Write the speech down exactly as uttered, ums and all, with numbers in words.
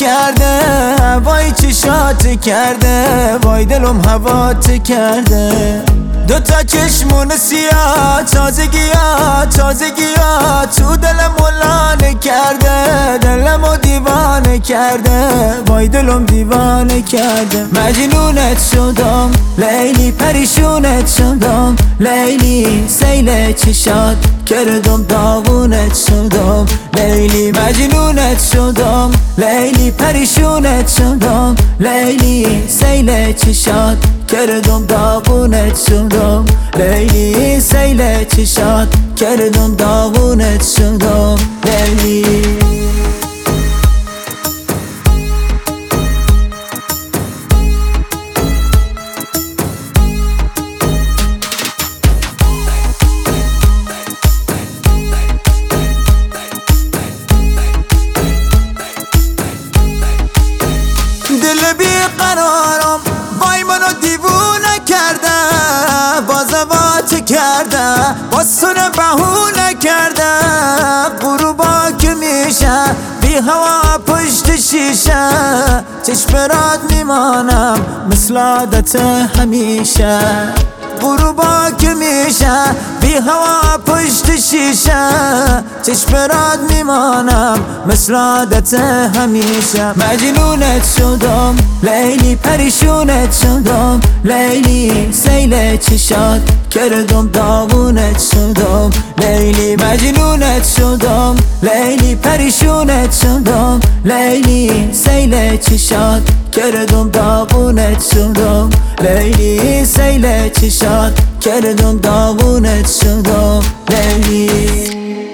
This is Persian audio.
کرده، وای چشات کرده، وای دلم هوات کرده. دو تا چشمون سیاه، تازگیات تازگیات تو دلم ولانه کرده، دلمو دیوانه کرده، وای دلم دیوانه کرده. مجنونت شدم لیلی، پریشونت شدم لیلی، سیل چشات کردم داغونت شدم لیلی. مجنونت شدم لیلی، پریشونت شدم لیلی، سیل چشات کردم داغونت شدم لیلی، سیل چشات کردم داغونت شدم لیلی. دل بی قرارم وای منو دیوونه کرده، بازوات کرده، باسونه بهونه کرده. غروبا که میشه بی هوا پشت شیشه، چشم رات میمانم مثل عادت همیشه. غروبا که میشه بی هوا پشت شیشه، چشم رات میمانم مثل عادت همیشه. مجنونت شدم لیلی، پریشونت شدم لیلی، سیل چشات کردم داغونت شدم لیلی. مجنونت شدم لیلی، پریشونت شدم لیلی، سیل چشات کردم داغونت شدم لیلی، سیل چشات کردم داغونت شدم لیلی.